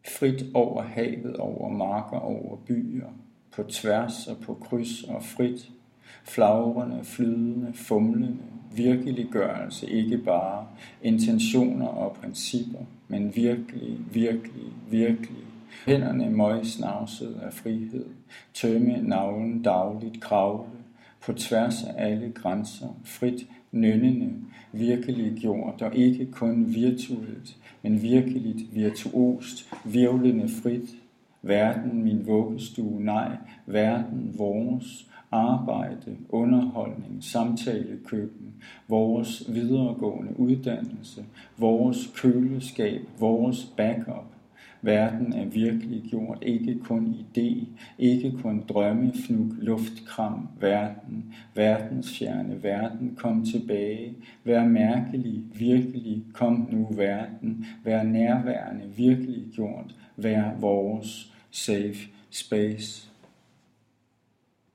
frit over havet, over marker, over byer, på tværs og på kryds og frit, flagrende, flydende, fumlende, virkeliggørelse, ikke bare intentioner og principper, men virkelig, virkelig, virkelig. Hænderne møgsnavset af frihed, tømme navlen dagligt, kravle, på tværs af alle grænser, frit, nynnende, virkelig gjort, og ikke kun virtuelt, men virkeligt, virtuost, virvlende frit. Verden, min vuggestue, nej, verden, vores, arbejde, underholdning, samtalekøkken, vores videregående uddannelse, vores køleskab, vores backup. Verden er virkelig gjort, ikke kun idé, ikke kun drømmefnug, luftkram, verden, verdensfjerne, verden, kom tilbage, vær mærkelig, virkelig, kom nu verden, vær nærværende, virkelig gjort, vær vores safe space.